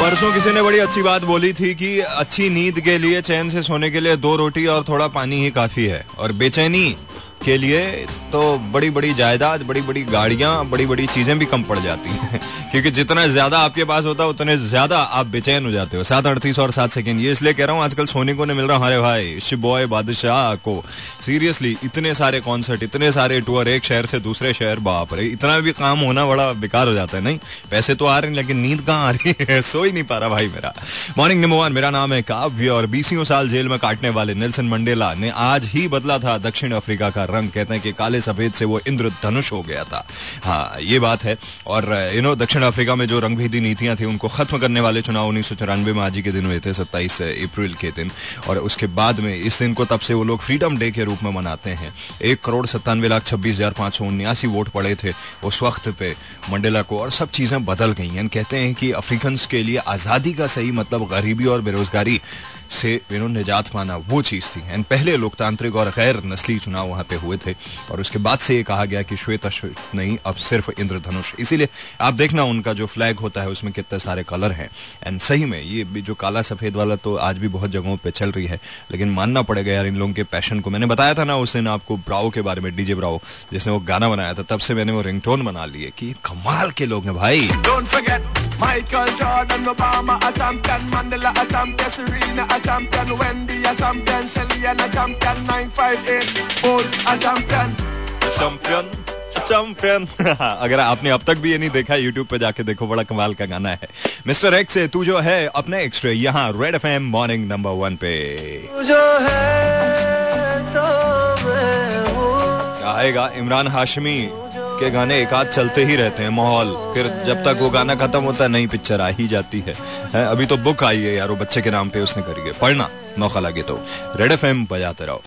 परसों किसी ने बड़ी अच्छी बात बोली थी कि अच्छी नींद के लिए, चैन से सोने के लिए 2 रोटी और थोड़ा पानी ही काफी है, और बेचैनी के लिए तो बड़ी बड़ी जायदाद, बड़ी बड़ी गाड़ियां, बड़ी बड़ी चीजें भी कम पड़ जाती हैं क्योंकि जितना ज्यादा आपके पास होता है उतने ज्यादा आप बेचैन हो जाते हो। 7:38 और 7 सेकंड। ये इसलिए कह रहा हूं आजकल सोने को नहीं मिल रहा हमारे भाई शिबॉय बादशाह को। सीरियसली इतने सारे कॉन्सर्ट, इतने सारे टूर, एक शहर से दूसरे शहर, बाप रे, इतना भी काम होना बड़ा बेकार हो जाता है। नहीं, पैसे तो आ रहे हैं लेकिन नींद कहाँ आ रही है, सो ही नहीं पा रहा भाई मेरा। मॉर्निंग नंबर 1, मेरा नाम है काव्य और 20 साल जेल में काटने वाले नेल्सन मंडेला ने आज ही बदला था दक्षिण अफ्रीका का रंग। कहते हैं कि काले सफेद से वो इंद्रधनुष हो गया था। हाँ, ये बात है। और दक्षिण अफ्रीका में जो रंगभेदी नीतियां थी उनको खत्म करने वाले चुनाव 1994 में आज ही के दिन हुए थे, 27 अप्रैल के दिन। और उसके बाद में इस दिन को तब से वो लोग फ्रीडम डे के रूप में मनाते हैं। 1,97,26,579 वोट पड़े थे उस वक्त पे मंडेला को, और सब चीजें बदल गई हैं। कहते हैं कि अफ्रीकन के लिए आजादी का सही मतलब गरीबी और बेरोजगारी से निजात पाना वो चीज थी। एंड पहले लोकतांत्रिक और गैर नस्ली चुनाव वहां पे हुए थे, और उसके बाद से ये कहा गया कि श्वेत अश्वेत नहीं, अब सिर्फ इंद्रधनुष। इसीलिए आप देखना उनका जो फ्लैग होता है उसमें कितने सारे कलर हैं। एंड सही में ये जो काला सफेद वाला तो आज भी बहुत जगहों पे चल रही है, लेकिन मानना पड़ेगा यार इन लोगों के पैशन को। मैंने बताया था ना उस दिन आपको ब्रावो के बारे में, डीजे ब्रावो, जिसने वो गाना बनाया था, तब से मैंने वो रिंगटोन बना ली है कि कमाल के लोग हैं भाई। Michael Jordan, Obama a champion, Mandela a champion, Serena a champion, Wendy a champion, Shelly a champion, 958 Bulls a champion. Champion अगर आपने अब तक भी ये नहीं देखा, यूट्यूब पे जाके देखो, बड़ा कमाल का गाना है। मिस्टर एक्स से तू जो है अपने एक्स्ट्रा, यहाँ रेड एफएम मॉर्निंग नंबर 1 पे। तू जो है तो मैं हूँ। आएगा इमरान हाशमी के गाने एक आध चलते ही रहते हैं, माहौल, फिर जब तक वो गाना खत्म होता है नई पिक्चर आ ही जाती है। अभी तो बुक आई है यार, वो बच्चे के नाम पे उसने करी है, पढ़ना मौका लगे तो। रेड एफएम बजाते रहो।